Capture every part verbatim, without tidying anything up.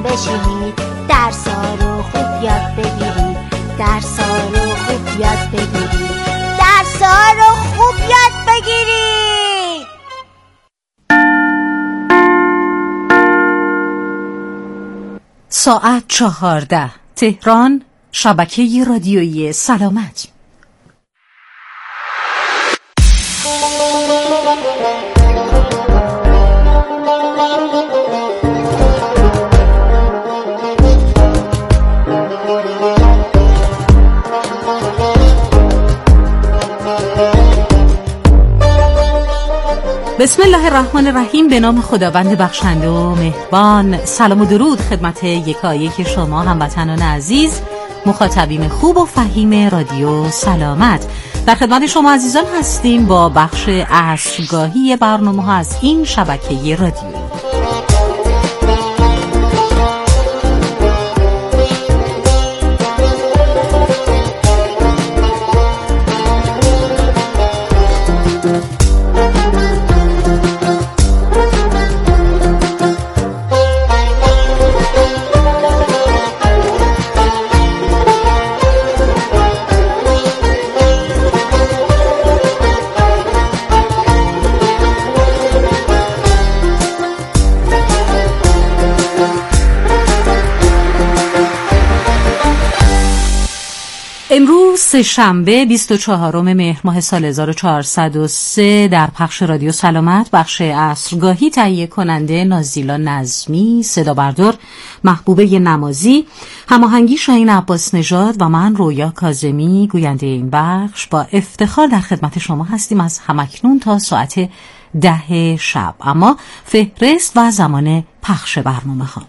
هم بشینید، درسا رو خوب یاد بگیرید، درسا رو خوب یاد بگیرید، درسا رو خوب یاد بگیرید. ساعت چهارده، تهران، شبکه رادیویی سلامت. بسم الله الرحمن الرحیم. به نام خداوند بخشنده و مهربان. سلام و درود خدمت یکایک شما هموطنان عزیز، مخاطبین خوب و فهیم رادیو سلامت. در خدمت شما عزیزان هستیم با بخش عصرگاهی برنامه ها از این شبکه رادیویی. امروز سه شنبه بیست و چهارم مهر ماه سال هزار و چهارصد و سه در پخش رادیو سلامت بخش عصرگاهی تهیه کننده نازیلا نظمی، صدا بردار محبوبه نمازی، هماهنگی شاهین عباس نژاد و من رویا کاظمی گوینده این بخش با افتخار در خدمت شما هستیم از همکنون تا ساعت ده شب. اما فهرست و زمان پخش برنامه ها.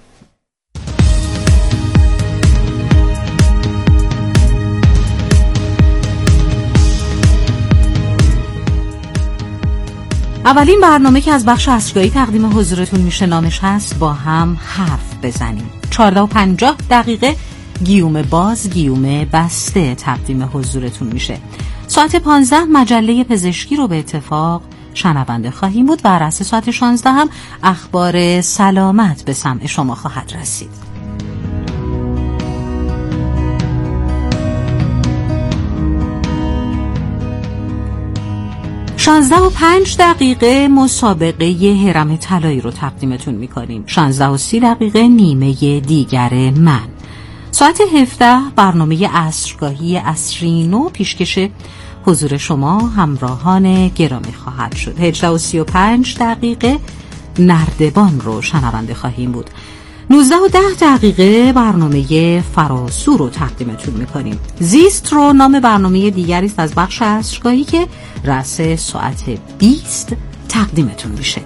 اولین برنامه که از بخش عصرگاهی تقدیم حضورتون میشه نامش هست با هم حرف بزنیم. چهارده و پنجاه دقیقه گیوم باز گیوم بسته تقدیم حضورتون میشه. ساعت پانزده مجله پزشکی رو به اتفاق شنونده خواهیم بود و رأس ساعت شانزده هم اخبار سلامت به سمع شما خواهد رسید. شانزده و پنج دقیقه مسابقه هرم طلایی رو تقدیمتون میکنیم. شانزده و سی دقیقه نیمه دیگر من. ساعت هفده برنامه عصرگاهی عصرینو پیشکش حضور شما همراهان گرامی خواهد شد. هجده و سی و پنج دقیقه نردبان رو شنونده خواهیم بود. نوزده و ده دقیقه برنامه فراسو رو تقدیمتون میکنیم. زیست رو نام برنامه دیگری است از بخش عصرگاهی که رأس ساعت بیست تقدیمتون میشه.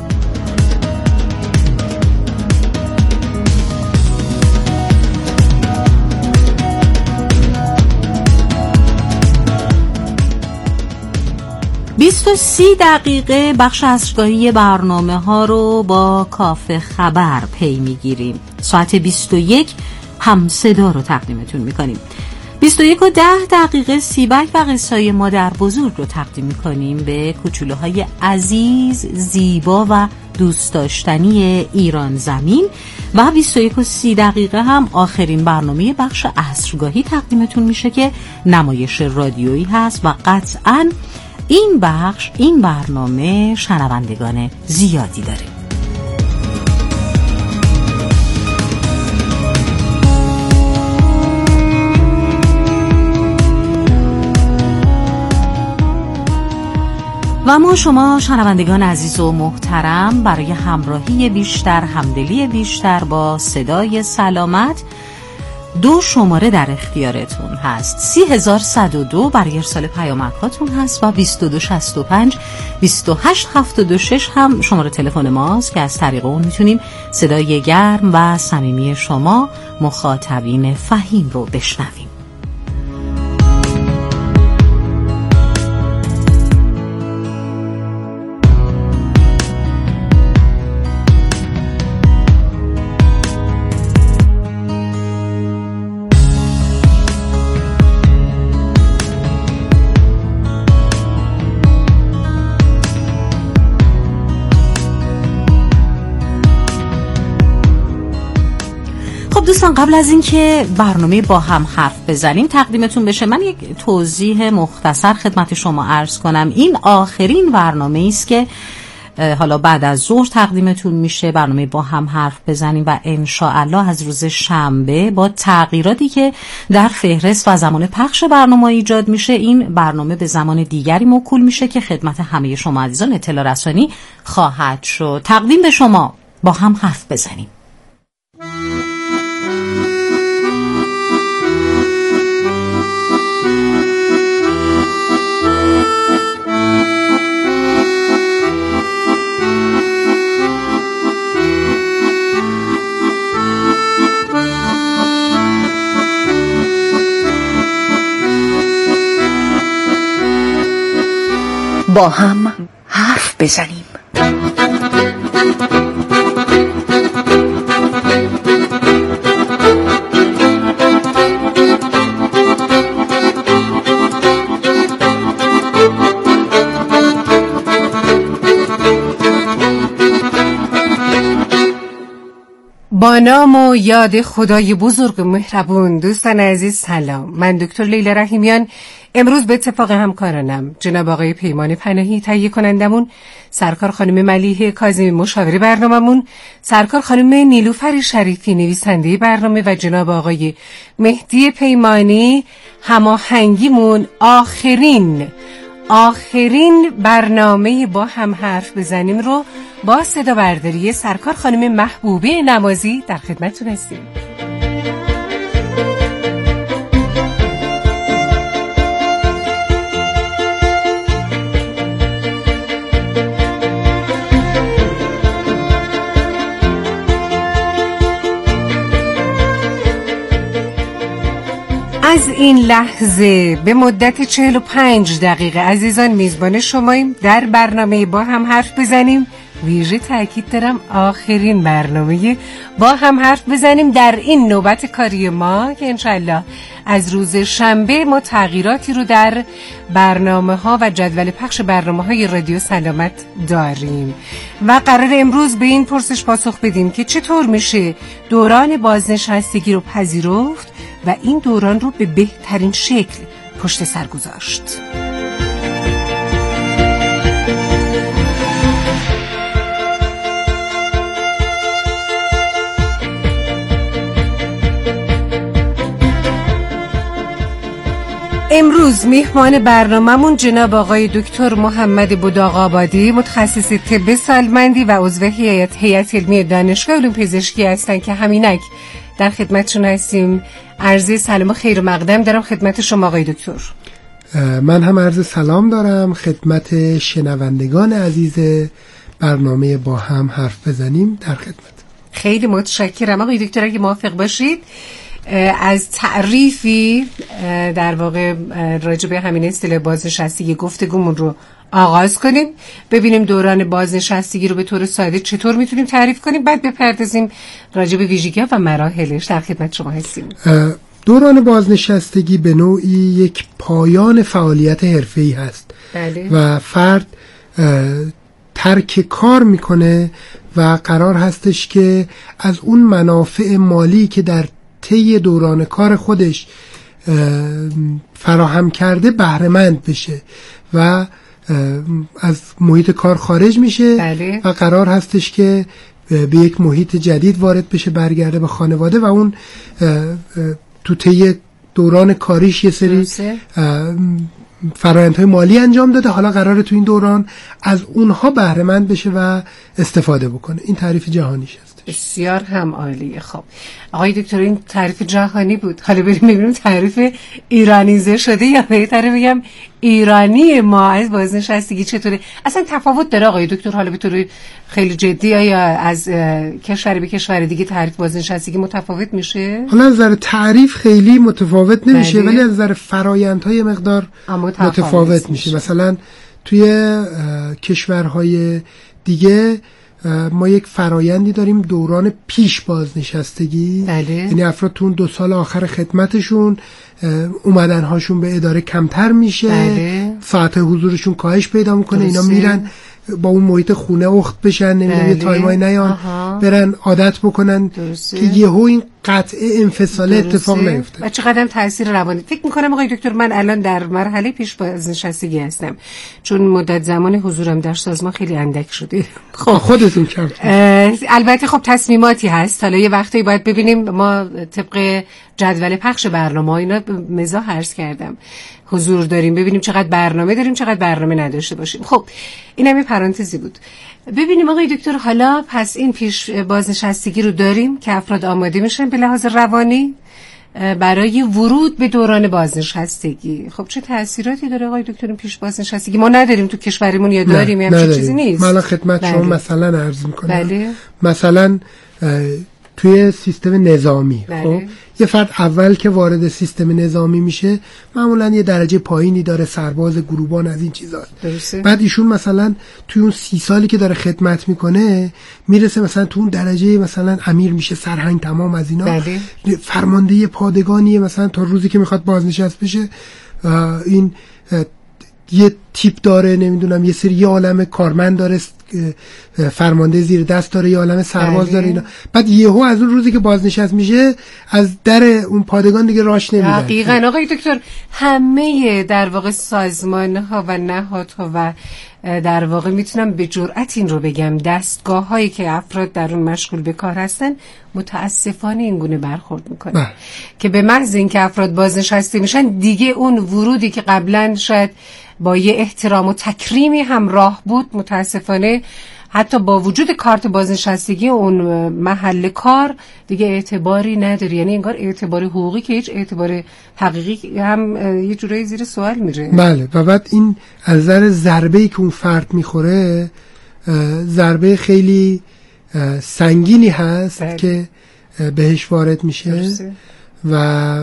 بیست و سی دقیقه بخش عصرگاهی برنامه ها رو با کافه خبر پی میگیریم. ساعت بیست و یک هم صدا رو تقدیمتون میکنیم. بیست و یک و ده دقیقه سیبک و قصای مادر بزرگ رو تقدیم میکنیم به کوچولوهای عزیز، زیبا و دوست داشتنی ایران زمین. و بیست و یک و سی دقیقه هم آخرین برنامه بخش عصرگاهی تقدیمتون میشه که نمایش رادیویی هست و قطعاً این بخش این برنامه شنوندگان زیادی داره. و ما شما شنوندگان عزیز و محترم برای همراهی بیشتر، همدلی بیشتر با صدای سلامت دو شماره در اختیارتون هست. سی هزار صد و دو برای ارسال پیامک‌هاتون هست و بیست و دو شصت و پنج بیست و هشت هفتاد و شش هم شماره تلفن ماست که از طریق اون میتونیم صدای گرم و صمیمی شما مخاطبین فهیم رو بشنویم. دوستان، قبل از اینکه برنامه با هم حرف بزنیم تقدیمتون بشه، من یک توضیح مختصر خدمت شما عرض کنم. این آخرین برنامه است که حالا بعد از ظهر تقدیمتون میشه، برنامه با هم حرف بزنیم، و انشاءالله از روز شنبه با تغییراتی که در فهرست و زمان پخش برنامه ایجاد میشه، این برنامه به زمان دیگری موکول میشه که خدمت همه شما عزیزان اطلاع رسانی خواهد شد. تقدیم به شما با هم حرف بزنیم. با هم حرف بزنیم. با نام و یاد خدای بزرگ مهربون، دوستان عزیز سلام. من دکتر لیلا رحیمیان امروز به اتفاق همکارانم جناب آقای پیمان پناهی تهیه کنندمون، سرکار خانم ملیحه کاظمی مشاور برنامه‌مون، سرکار خانم نیلوفر شریفی نویسنده برنامه و جناب آقای مهدی پیمانی هماهنگیمون آخرین آخرین برنامه با هم حرف بزنیم رو با صدا برداری سرکار خانم محبوبه نمازی در خدمتتون هستیم. از این لحظه به مدت چهل و پنج دقیقه عزیزان میزبان شماییم در برنامه با هم حرف بزنیم. ویژه تأکید دارم آخرین برنامه با هم حرف بزنیم در این نوبت کاری ما که انشالله از روز شنبه ما تغییراتی رو در برنامه ها و جدول پخش برنامه های رادیو سلامت داریم و قرار امروز به این پرسش پاسخ بدیم که چطور میشه دوران بازنشستگی رو پذیرفت و این دوران رو به بهترین شکل پشت سر گذاشت. امروز میهمان برنامه‌مون جناب آقای دکتر محمد بداغ‌آبادی، متخصص طب سالمندی و عضو هیئت هیئت علمی دانشگاه علوم پزشکی هستند که همینک در خدمتشون هستیم. عرض سلام و خیر مقدم دارم خدمت شما آقای دکتر. من هم عرض سلام دارم خدمت شنوندگان عزیز برنامه با هم حرف بزنیم در خدمت. خیلی متشکرم آقای دکتر. اگه موافق باشید از تعریفی در واقع راجع به همین اصطلاح بازنشستگی گفتگومون رو آغاز کنیم، ببینیم دوران بازنشستگی رو به طور ساده چطور میتونیم تعریف کنیم، بعد بپردازیم راجع به ویژگی‌ها و مراحلش. در خدمت شما هستیم. دوران بازنشستگی به نوعی یک پایان فعالیت حرفه‌ای هست. بله. و فرد ترک کار میکنه و قرار هستش که از اون منافع مالی که در طی دوران کار خودش فراهم کرده بهره مند بشه و از محیط کار خارج میشه. بله. و قرار هستش که به یک محیط جدید وارد بشه، برگرده به خانواده و اون تو طی دوران کاریش یه سری فرآیندهای مالی انجام داده، حالا قراره تو این دوران از اونها بهره مند بشه و استفاده بکنه. این تعریف جهانیش هست. بسیار هم عالیه. خب آقای دکتر این تعریف جهانی بود، حالا بریم ببینیم تعریف ایرانیزه شده یا بهتره بگم ایرانی ما از بازنشستگی چطوره. اصلا تفاوت داره آقای دکتر؟ حالا به طور خیلی جدی یا از کشور به کشور دیگه تعریف بازنشستگی متفاوت میشه؟ حالا از نظر تعریف خیلی متفاوت نمیشه، ولی از نظر فرآیندهای مقدار متفاوت, متفاوت میشه. مثلا توی کشورهای دیگه ما یک فرایندی داریم دوران پیش بازنشستگی. بله. یعنی افراد تو اون دو سال آخر خدمتشون اومدنهاشون به اداره کمتر میشه. بله. ساعت حضورشون کاهش پیدا میکنه. اینا میرن با اون محیط خونه اخت بشن، نمیدونم. بله. یه تایمای نیان آها. برن عادت بکنن. درسته. که یهو این قطع انفصال اتفاق نیفته و چقدر هم تاثیر روانی. فکر میکنم آقای دکتر من الان در مرحله پیش بازنشستگی هستم، چون مدت زمان حضورم در سازمان خیلی اندک شده. خب خودتون کم البته خب تصمیماتی هست، حالا یه وقتی باید ببینیم. ما طبق جدول پخش برنامه اینا مزاح عرض کردم حضور داریم، ببینیم چقدر برنامه داریم چقدر برنامه نداشته باشیم. خب اینم یه پرانتزی بود. ببینیم آقای دکتر حالا پس این پیش بازنشستگی رو داریم که افراد آماده میشن به لحاظ روانی برای ورود به دوران بازنشستگی. خب چه تأثیراتی داره آقای دکتر این پیش بازنشستگی؟ ما نداریم تو کشورمون یا داریم یا همچین چیزی نیست. من خدمت شما مثلا عرض میکنم. بله. مثلا توی سیستم نظامی بله. خب یه فرد اول که وارد سیستم نظامی میشه معمولا یه درجه پایینی داره، سرباز، گروبان، از این چیزا. بعد ایشون مثلا توی اون سی سالی که داره خدمت میکنه میرسه مثلا تو اون درجه مثلا امیر میشه، سرهنگ، تمام از اینا. بله. فرمانده پادگانیه مثلا تا روزی که میخواد بازنشست بشه. این یه تیپ داره، نمیدونم یه سری یه عالم کارمند داره، فرمانده زیر دست داره، یه عالم سرباز بله. داره اینا. بعد یهو از اون روزی که بازنشست میشه از در اون پادگان دیگه راش نمیدن. دقیقاً آقای دکتر همه در واقع سازمان ها و نهادها و در واقع میتونم به جرئت این رو بگم دستگاه هایی که افراد در اون مشغول به کار هستن متاسفانه این گونه برخورد میکنن بله. که به محض اینکه افراد بازنشسته میشن دیگه اون ورودی که قبلا شاید با یه احترام و تکریمی همراه بود متاسفانه حتی با وجود کارت بازنشستگی اون محل کار دیگه اعتباری نداره. یعنی انگار اعتبار حقوقی که هیچ اعتبار حقیقی هم یه جورایی زیر سوال میره. بله. و بعد این از نظر ضربه‌ای که اون فرد میخوره ضربه خیلی سنگینی هست بله. که بهش وارد میشه درسته. و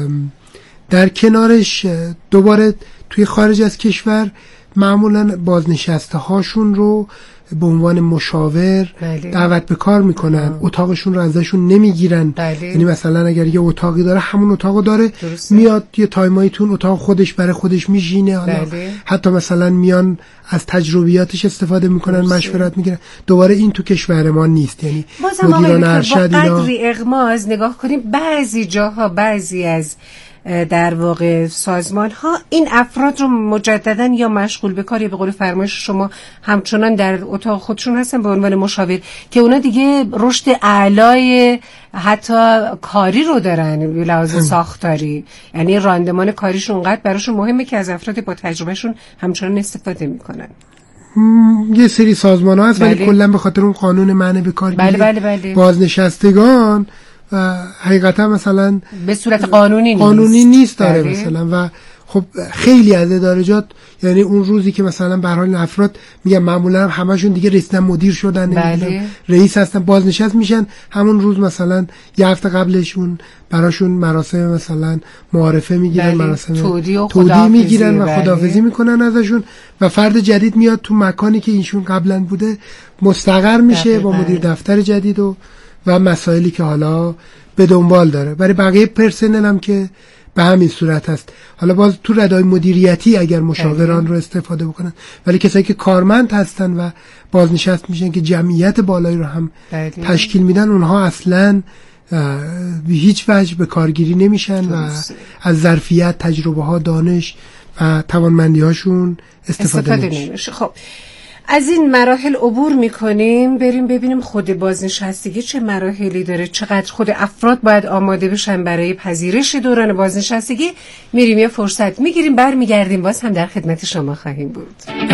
در کنارش دوباره توی خارج از کشور معمولا بازنشسته هاشون رو به عنوان مشاور بله. دعوت به کار میکنن. آه. اتاقشون رو ازشون نمیگیرن. بله. یعنی مثلا اگر یه اتاقی داره همون اتاقو داره درسته. میاد یه تایمایی تو اتاق خودش برای خودش میشینه. حالا بله. حتی مثلا میان از تجربیاتش استفاده میکنن درسته. مشورت میگیرن. دوباره این تو کشور ما نیست. یعنی مدیران ارشد اینا با قدری اغماز نگاه کنیم بعضی جاها بعضی از در واقع سازمان ها این افراد رو مجددا یا مشغول به کار یا به قول فرمایش شما همچنان در اتاق خودشون هستن به عنوان مشاور که اونا دیگه رشد اعلای حتی کاری رو دارن به لحاظ ساختاری. یعنی راندمان کاریشون اونقدر براشون مهمه که از افراد با تجربهشون همچنان استفاده میکنن. یه سری سازمان ها هست ولی کلا به خاطر اون قانون منع به کار بله بله بله. بازنشستگان و حقیقتا مثلا به صورت قانونی نیست قانونی نیست داره بله. مثلا و خب خیلی از ادارجات یعنی اون روزی که مثلا به هر حال افراد میگم معمولا همشون دیگه رسیدن مدیر شدن بله. رئیس هستن بازنشست میشن همون روز مثلا یه هفته قبلشون براشون مراسم مثلا معارفه میگیرن بله. مراسم تودی, و تودی میگیرن و بله. خداحافظی میکنن ازشون و فرد جدید میاد تو مکانی که اینشون قبلا بوده مستقر میشه با مدیر دفتر جدید و و مسائلی که حالا به دنبال داره. برای بقیه پرسنل هم که به همین صورت هست. حالا باز تو ردای مدیریتی اگر مشاوران رو استفاده بکنن ولی کسایی که کارمند هستن و بازنشست میشن که جمعیت بالایی رو هم بله. تشکیل میدن اونها اصلا به هیچ وجه به کارگیری نمیشن و از ظرفیت، تجربه ها، دانش و توانمندی هاشون استفاده, استفاده نمیشه. خب از این مراحل عبور میکنیم بریم ببینیم خود بازنشستگی چه مراحلی داره، چقدر خود افراد باید آماده بشن برای پذیرش دوران بازنشستگی. میریم یه فرصت میگیریم برمیگردیم باز هم در خدمت شما خواهیم بود.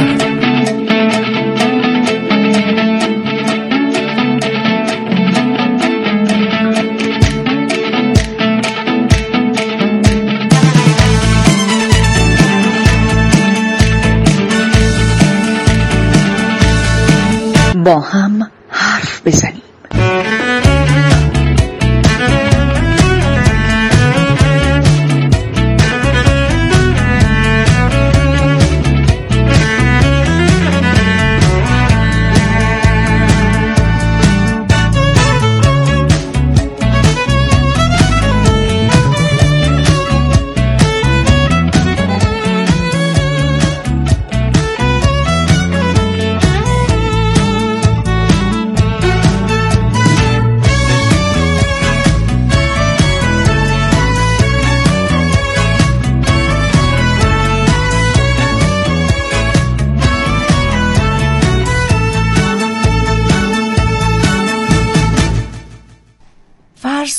با هم حرف بزنیم.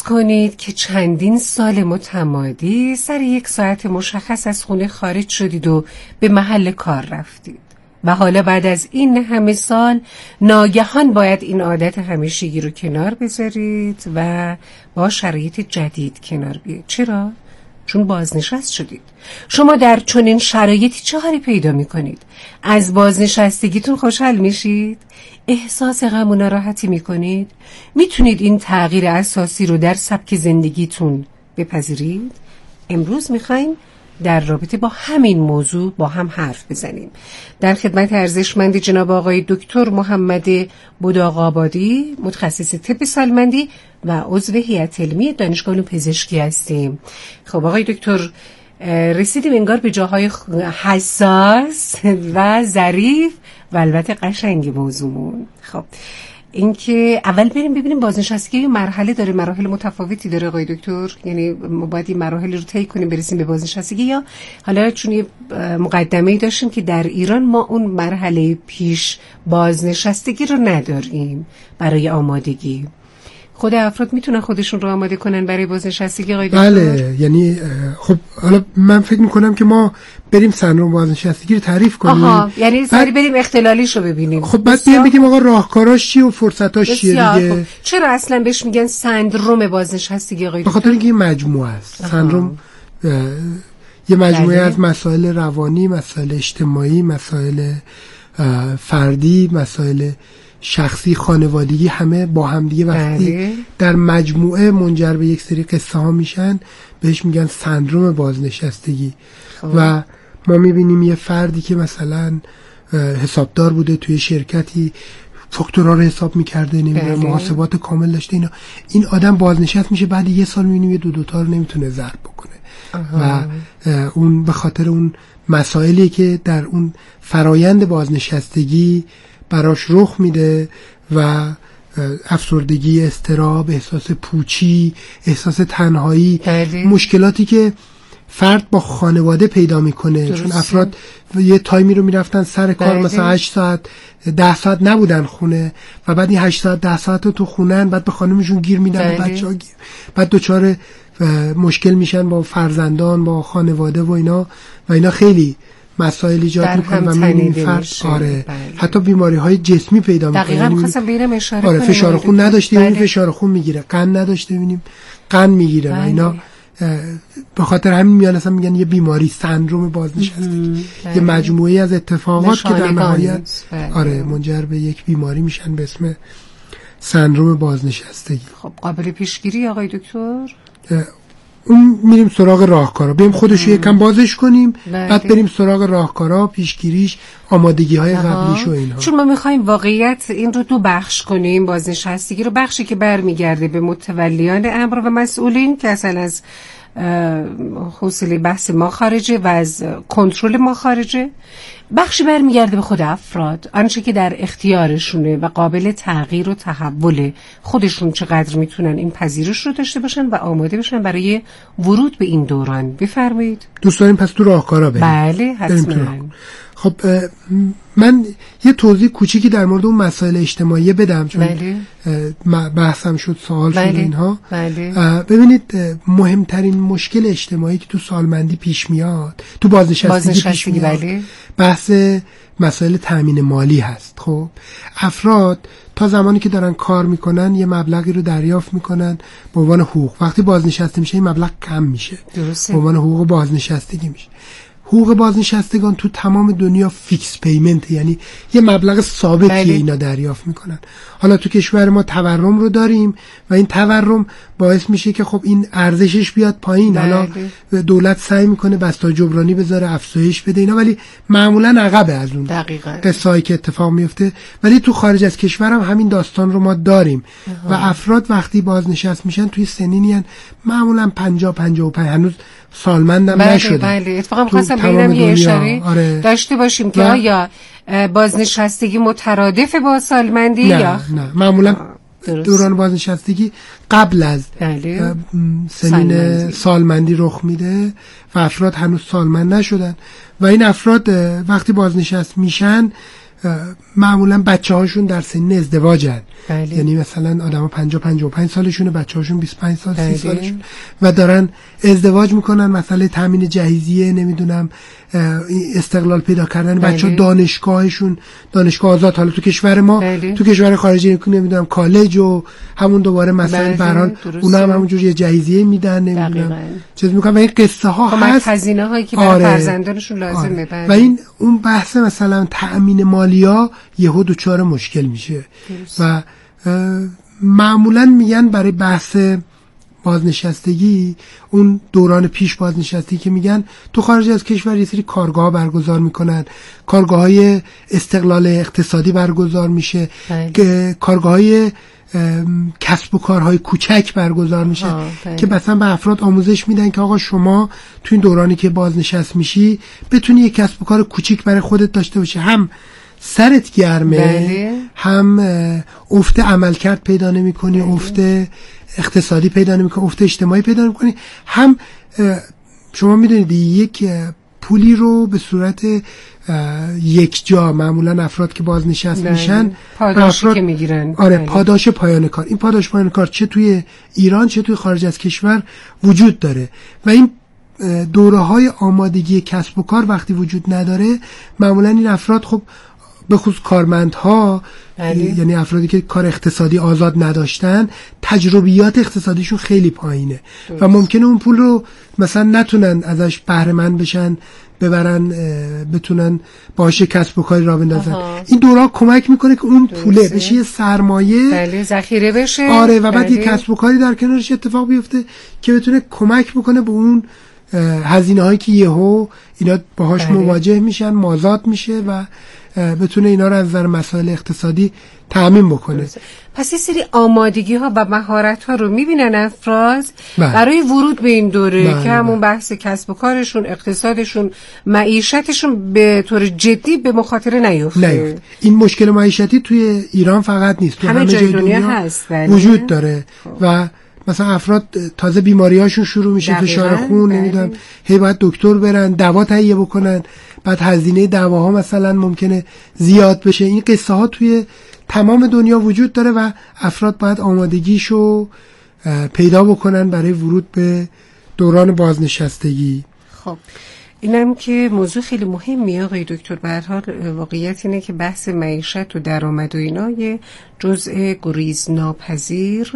کنید که چندین سال متمادی سر یک ساعت مشخص از خونه خارج شدید و به محل کار رفتید و حالا بعد از این همه سال ناگهان باید این عادت همیشگی رو کنار بذارید و با شرایط جدید کنار بیاید. چرا؟ چون بازنشست شدید. شما در چنین شرایطی چه حالی پیدا میکنید؟ از بازنشستگیتون خوشحال میشید؟ احساس غم و ناراحتی میکنید؟ میتونید این تغییر اساسی رو در سبک زندگیتون بپذیرید؟ امروز میخوایم در رابطه با همین موضوع با هم حرف بزنیم. در خدمت ارزشمند جناب آقای دکتر محمد بداغ‌آبادی، متخصص طب سالمندی و عضو هیئت علمی دانشگاه علوم پزشکی هستیم. خب آقای دکتر، رسیدیم انگار به جاهای حساس و ظریف و البته قشنگ موضوعمون. خب اینکه اول بریم ببینیم بازنشستگی مرحله داره، مراحل متفاوتی داره آقای دکتر، یعنی ما باید این مراحل رو طی کنیم برسیم به بازنشستگی، یا حالا چون یه مقدمه‌ای داشتیم که در ایران ما اون مرحله پیش بازنشستگی رو نداریم برای آمادگی. خود افراد میتونن خودشون رو آماده کنن برای بازنشستگی آقای دکتر؟ بله، یعنی خب حالا من فکر میکنم که ما بریم سندروم بازنشستگی رو تعریف کنیم. آها، یعنی سری بریم اختلالیش رو ببینیم. خب بعد بیایم بگیم آقا راهکاراش چیه و فرصتاش چیه دیگه. خب. چرا اصلا بهش میگن سندروم بازنشستگی آقای دکتر؟ بخاطر اینکه این مجموعه است. سندروم یه مجموعه از مسائل روانی، مسائل اجتماعی، مسائل فردی، مسائل شخصی، خانوادگی، همه با هم دیگه وقتی در مجموعه منجر به یک سری قصه ها میشن بهش میگن سندروم بازنشستگی. خواه. و ما میبینیم یه فردی که مثلا حسابدار بوده توی شرکتی، فاکتورها رو حساب میکرده، نمیدونم محاسبات کامل داشته، اینا این آدم بازنشست میشه، بعد یه سال میبینیم یه دو دوتا رو نمیتونه ضرب بکنه. آها. و اون به خاطر اون مسائلی که در اون فرایند بازنشستگی براش رخ میده و افسردگی، اضطراب، احساس پوچی، احساس تنهایی، بله. مشکلاتی که فرد با خانواده پیدا میکنه. درسته. چون افراد یه تایمی رو میرفتن سر کار، بله. مثلا هشت ساعت ده ساعت نبودن خونه و بعد این هشت ساعت ده ساعت رو تو خونن، بعد به خانمشون گیر میدن، بله. و بچه ها گیر، بعد دوچار مشکل میشن با فرزندان، با خانواده و اینا و اینا خیلی مسائل ایجاد میکنه و میبینیم فرد آره بله. حتی بیماری های جسمی پیدا میکنه. دقیقاً می‌خواستم ببینم اشاره آره فشار خون نداشته ببینیم بله. فشار خون میگیره، قند نداشته ببینیم قند میگیره بله. و اینا به خاطر همین میان اصلا میگن یه بیماری، سندروم بازنشستگی، یه مجموعه از اتفاقات که در نهایت آره منجر به یک بیماری میشن به اسم سندروم بازنشستگی. خب قابل پیشگیری آقای دکتر؟ اون میریم سراغ راهکارا، بریم خودشو یکم بازش کنیم، بله. بعد بریم سراغ راهکارا، پیشگیریش، آمادگی های قبلیش و اینها. چون ما میخوایم واقعیت این رو دو بخش کنیم، بازنشستگی رو بخشی که برمیگرده به متولیان امر و مسئولین که اصلا از حوصله بحث ما خارجه و از کنترل ما خارجه، بخشی برمیگرده به خود افراد، آنچه که در اختیارشونه و قابل تغییر و تحول، خودشون چقدر میتونن این پذیرش رو داشته باشن و آماده باشن برای ورود به این دوران. بفرمایید. دوست داریم پس تو راهکارا بریم. بله حتما. خب من یه توضیح کوچیکی در مورد اون مسائل اجتماعی بدم، چون بله. بحثم شد، سوال بله. شد اینها. بله. ببینید مهمترین مشکل اجتماعی که تو سالمندی پیش میاد، تو بازنشستگی, بازنشستگی پیش میاد، بله. بحث مسائل تامین مالی هست. خب افراد تا زمانی که دارن کار میکنن یه مبلغی رو دریافت میکنن به عنوان حقوق، وقتی بازنشسته میشه این مبلغ کم میشه، به عنوان حقوق بازنشستگی میشه. حقوق بازنشستگان تو تمام دنیا فیکس پیمنت، یعنی یه مبلغ ثابتی بله. اینا دریافت میکنن. حالا تو کشور ما تورم رو داریم و این تورم باعث میشه که خب این ارزشش بیاد پایین. بله. حالا دولت سعی میکنه بسته جبرانی بذاره، افزایش بده اینا، ولی معمولا عقبه از اون قصه‌ای که اتفاق میفته. ولی تو خارج از کشور هم همین داستان رو ما داریم. اه. و افراد وقتی بازنشست میشن توی سنینی هن معمولا پنجاه پنجاه و پنج، هنوز سالمندم بله نشده. بله اتفاقا می‌خواستم ببینم یه اشاره آره. داشته باشیم که آیا بازنشستگی مترادف با سالمندی نه، یا نه معمولا دوران بازنشستگی قبل از بله. سنین سالمندی. سالمندی رخ میده و افراد هنوز سالمند نشدن و این افراد وقتی بازنشست میشن معمولا بچه هاشون در سن ازدواجن، بله. یعنی مثلا آدم ها پنجاه پنجاه و پنج سالشونه، بچه هاشون بیست و پنج سال سی سالشون و دارن ازدواج میکنن، مسئله تامین جهیزیه، نمیدونم استقلال پیدا کردن بچه ها، دانشگاهشون دانشگاه آزاد، حالا تو کشور ما بله. تو کشور خارجی نمیدونم کالج و همون دوباره مسائل به هر حال اونا هم همونجور یه جهیزیه میدن، نمیدونم چیز میکنن و این قصه ها هست، هزینه هایی که برای آره. فرزندانشون لازمه آره. و این اون بحث مثلا تأمین مالیا یهو دچار مشکل میشه درست. و معمولا میگن برای بحث بازنشستگی، اون دوران پیش بازنشستگی که میگن تو خارج از کشور یه سری کارگاه برگزار میکنن، کارگاه های استقلال اقتصادی برگزار میشه، که کارگاه های کسب و کارهای کوچک برگزار میشه که مثلا به افراد آموزش میدن که آقا شما تو این دورانی که بازنشست میشی بتونی یک کسب و کار کوچیک برای خودت داشته باشی، هم سرت گرمه بله. هم افت عملکرد پیدا نمی کنی، بله. افت اقتصادی پیدا نمی کنی، افت اجتماعی پیدا نمی کنی، هم شما میدونید یک پولی رو به صورت یک جا معمولا افراد که بازنشست بله. میشن پاداشی که میگیرن آره بله. پاداش پایان کار، این پاداش پایان کار چه توی ایران چه توی خارج از کشور وجود داره و این دوره های آمادگی کسب و کار وقتی وجود نداره معمولا این افراد خب به خصوص کارمندها بله. یعنی افرادی که کار اقتصادی آزاد نداشتن تجربیات اقتصادیشون خیلی پایینه درست. و ممکنه اون پول رو مثلا نتونن ازش بهره مند بشن، ببرن بتونن باهاش کسب و کاری راه بندازن. این دوره کمک میکنه که اون پوله درسته. بشه سرمایه بله ذخیره بشه آره و بعد بله. یه کسب و کاری در کنارش اتفاق بیفته که بتونه کمک بکنه به اون هزینه هایی که یهو اینا باهاش بله. مواجه میشن، مازاد میشه و بتونه اینا رو از نظر مسائل اقتصادی تأمین بکنه. پس یه سری آمادگی ها و مهارت ها رو میبینن افراد بله. برای ورود به این دوره بله. که همون بحث کسب و کارشون، اقتصادشون، معیشتشون به طور جدی به مخاطره نیفته. نیفت. این مشکل معیشتی توی ایران فقط نیست، تو همه, همه جای دنیا, دنیا هست بله. وجود داره خب. و مثلا افراد تازه بیماریاشون شروع میشه، فشار خون نمیدونم هی باید دکتر برن، دوا تهیه بکنن، بعد هزینه دواها مثلا ممکنه زیاد بشه. این قصه ها توی تمام دنیا وجود داره و افراد باید آمادگیشو پیدا بکنن برای ورود به دوران بازنشستگی. خب اینم که موضوع خیلی مهمیه آقای دکتر. به هر حال واقعیت اینه که بحث معیشت و درآمد و اینا یه جزء گریز ناپذیر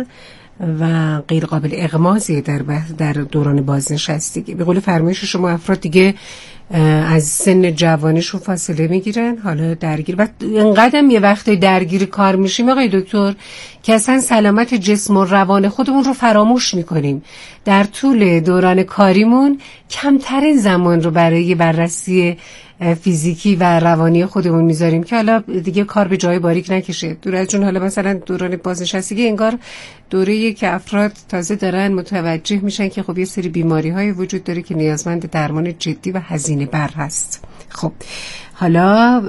و غیر قابل اغمازی در در دوران بازنشستگی. به قول فرمایش شما افراد دیگه از سن جوانیشون فاصله میگیرن، حالا درگیر و اینقدر یه وقتی درگیر کار میشیم آقای دکتر که اصلا سلامت جسم و روان خودمون رو فراموش میکنیم. در طول دوران کاریمون کمترین زمان رو برای بررسی فیزیکی و روانی خودمون میذاریم که حالا دیگه کار به جای باریک نکشه. دور از جون حالا مثلا دوران بازنشستگی انگار دوره‌ای که افراد تازه دارن متوجه میشن که خب یه سری بیماری‌های وجود داره که نیازمند درمان جدی و هزینه بر هست. خب حالا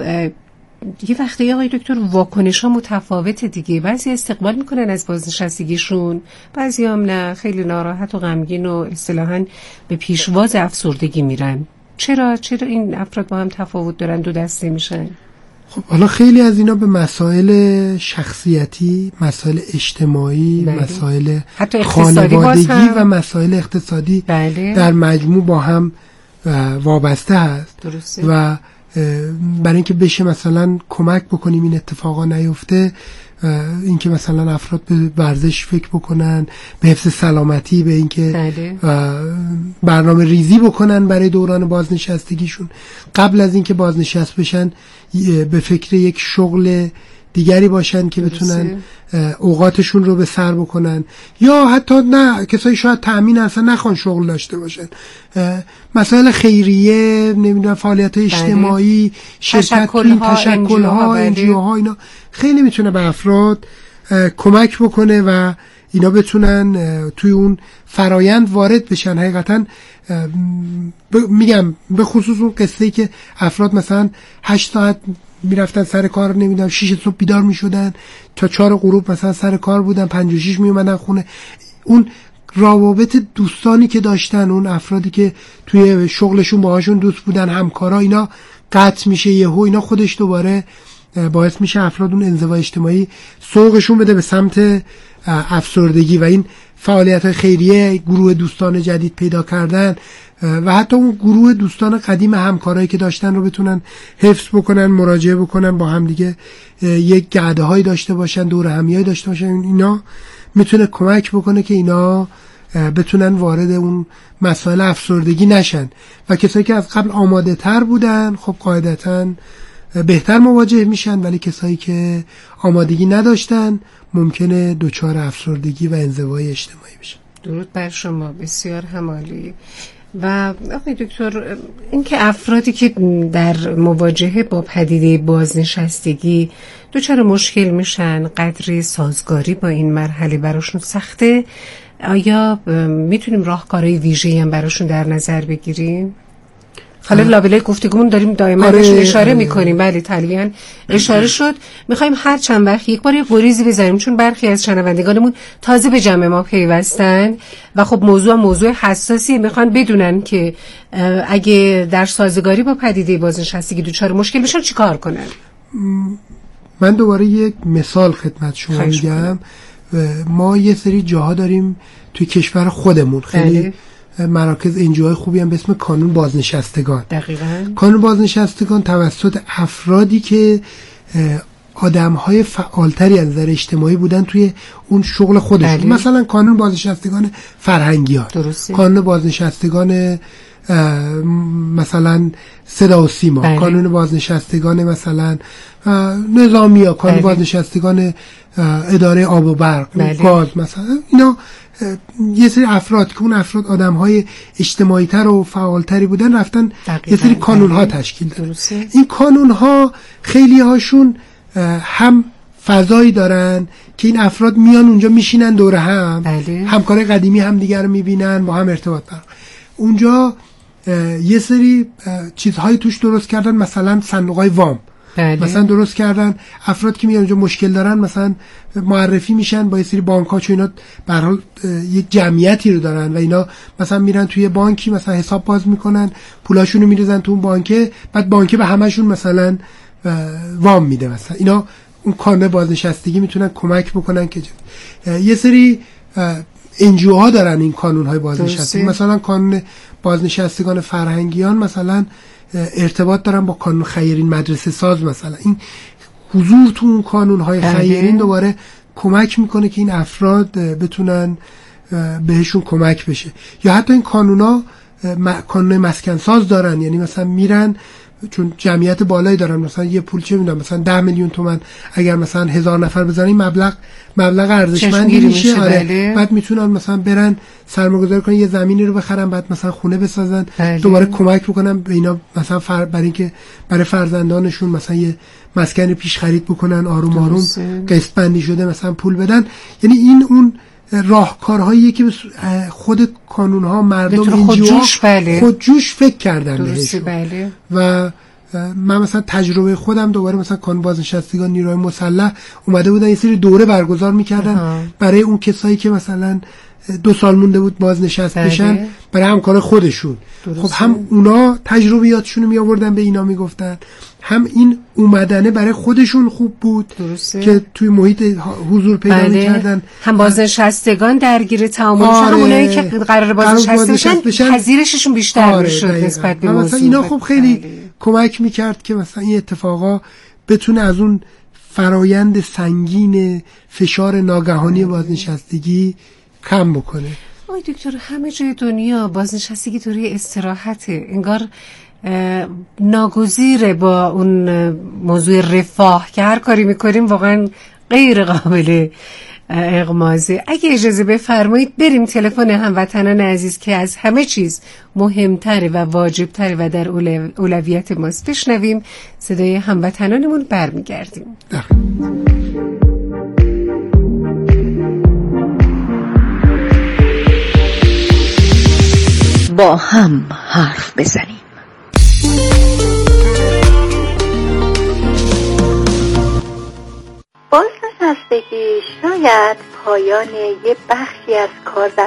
یه وقتی آقای دکتر واکنش ها متفاوته دیگه، بعضی استقبال میکنن از بازنشستگیشون، بعضی هم نه، خیلی ناراحت و غمگین و اصطلاحاً به پیشواز افسردگی میرن. چرا چرا این افراد با هم تفاوت دارن، دو دسته میشن؟ خب حالا خیلی از اینا به مسائل شخصیتی، مسائل اجتماعی، بله. مسائل خانوادگی و مسائل اقتصادی بله. در مجموع با هم وابسته هست درسته. و برای اینکه بشه مثلا کمک بکنیم این اتفاقا نیفته، اینکه مثلا افراد به ورزش فکر بکنن، به حفظ سلامتی، به اینکه برنامه ریزی بکنن برای دوران بازنشستگیشون، قبل از اینکه بازنشست بشن به فکر یک شغل دیگری باشن که بتونن اوقاتشون رو به سر بکنن، یا حتی نه کسایی شاید تأمین اصلا نخوان شغل داشته باشن، مسائل خیریه، نمیدونم فعالیت‌های اجتماعی، شرکت توی تشکل‌ها، انجیوها، اینا خیلی میتونه به افراد کمک بکنه و اینا بتونن توی اون فرایند وارد بشن. حقیقتا میگم به خصوص اون قصه‌ای که افراد مثلا هشت ساعت میرفتن سر کار، نمیدونم شیش صبح بیدار میشدن تا چهار غروب مثلا سر کار بودن، پنج و شیش میومدن خونه، اون روابط دوستانی که داشتن، اون افرادی که توی شغلشون باهاشون دوست بودن، همکارا، اینا قطع میشه یهو، اینا خودش دوباره باعث میشه افراد اون انزوای اجتماعی سوقشون بده به سمت افسردگی و این فعالیت‌های خیریه، گروه دوستان جدید پیدا کردن و حتی اون گروه دوستان قدیم همکارایی که داشتن رو بتونن حفظ بکنن، مراجعه بکنن، با هم دیگه یک گرده‌هایی داشته باشن، دور همیایی داشته باشن. اینا میتونه کمک بکنه که اینا بتونن وارد اون مسائل افسردگی نشن و کسایی که از قبل آماده تر بودن خب قاعدتاً بهتر مواجه میشن، ولی کسایی که آمادگی نداشتن ممکنه دچار افسردگی و انزوای اجتماعی بشن. درود بر شما، بسیار همالی. و آقای دکتر، اینکه افرادی که در مواجهه با پدیده بازنشستگی دچار مشکل میشن، قدری سازگاری با این مرحله براشون سخته، آیا میتونیم راهکارهای ویژه‌ای هم براشون در نظر بگیریم؟ حالا لابلای گفتگومون داریم دائما آره، بهش اشاره آره. میکنیم. بله تقریبا اشاره شد. میخوایم هر چند وقت یک بار یه گریزی بزنیم، چون برخی از شنوندگانمون تازه به جمع ما پیوستن و خب موضوع موضوع حساسیه، میخوان بدونن که اگه در سازگاری با پدیده بازنشستگی دچار مشکل بشن چیکار کنن. من دوباره یک مثال خدمت شما میگم. ما یه سری جاها داریم توی کشور خودمون، خیلی بله. مراکز انجیوهای خوبی هم به اسم کانون بازنشستگان. دقیقاً. کانون بازنشستگان توسط افرادی که آدم‌های فعالتری از نظر اجتماعی بودن توی اون شغل خودشون، بله. مثلا کانون بازنشستگان فرهنگیان، درسته. کانون بازنشستگان مثلا صدا و سیما، بله. کانون بازنشستگان مثلا نظامیا، کانون بله. بازنشستگان اداره آب و برق، بله. گاز مثلا. اینا یه سری افراد که اون افراد آدم‌های اجتماعی تر و فعالتری بودن رفتن یه سری کانون‌ها تشکیل دادن. این کانون‌ها خیلی هاشون هم فضایی دارن که این افراد میان اونجا میشینن دور هم، بله. همکار قدیمی هم دیگر رو میبینن، با هم ارتباط دارن. اونجا یه سری چیزهایی توش درست کردن، مثلا صندوق‌های وام، بله. مثلا درست کردن. افراد که میان اونجا مشکل دارن مثلا معرفی میشن با یه سری بانک‌ها، چون اینا به هر حال یک جمعیتی رو دارن و اینا مثلا میرن توی بانکی مثلا حساب باز میکنن، پولاشونو میریزن تو اون بانکه، بعد بانکه به همشون مثلا وام میده. مثلا اینا اون کانون بازنشستگی میتونن کمک بکنن که یه سری انجیوها دارن این کانون‌های بازنشستگی، مثلا کانون بازنشستگان فرهنگیان مثلا ارتباط دارن با کانون خیرین مدرسه ساز. مثلا این حضور تو اون کانون‌های خیرین دوباره کمک میکنه که این افراد بتونن بهشون کمک بشه. یا حتی این کانونا کانون مسکن ساز دارن، یعنی مثلا میرن چون جمعیت بالایی دارن، مثلا یه پول چه میدونم مثلا ده میلیون تومان اگر مثلا هزار نفر بزنن مبلغ مبلغ ارزشمندی میشه. آره. بعد میتونن مثلا برن سرمایه‌گذاری کنن، یه زمینی رو بخرن، بعد مثلا خونه بسازن، بله. دوباره کمک بکنن به اینا، مثلا فر... برای اینکه برای فرزندانشون مثلا یه مسکن پیش خرید بکنن، آروم آروم قسط بندی شده مثلا پول بدن. یعنی این اون راهکارهاییه که خود کانون‌ها مردم اینجا بله. خودجوش فکر کردن بهش. بله. و من مثلا تجربه خودم دوباره مثلا کانون بازنشستگان نیروهای مسلح اومده بودن یه سری دوره برگزار می‌کردن اه. برای اون کسایی که مثلا دو سال مونده بود بازنشست بشن، برای همکار خودشون. درسته. خب هم اونا تجربیاتشون رو می آوردن به اینا میگفتن، هم این اومدنه برای خودشون خوب بود. درسته. که توی محیط حضور پیدا بله. می‌کردن. هم بازنشستگان درگیر تعاملش، آره. همونایی که قرار بازنشسته بشن پذیرششون بیشتر آره. میشد نسبت به موضوع. مثلا اینا خب خیلی بله. کمک میکرد که مثلا این اتفاقا بتونه از اون فرایند سنگین فشار ناگهانی بله. بازنشستگی کم بکنه. آی دکتر، همه جای دنیا بازنشستگی دوره استراحته، انگار ناگزیره با اون موضوع رفاه که هر کاری میکنیم واقعا غیر قابل اغمازه. اگه اجازه بفرمایید بریم تلفن هموطنان عزیز که از همه چیز مهمتره و واجبتره و در اولویت ماست. بشنویم صدای هموطنانمون، برمیگردیم. با هم حرف بزنیم. بازنشستگی شاید پایان یه بخشی از کار و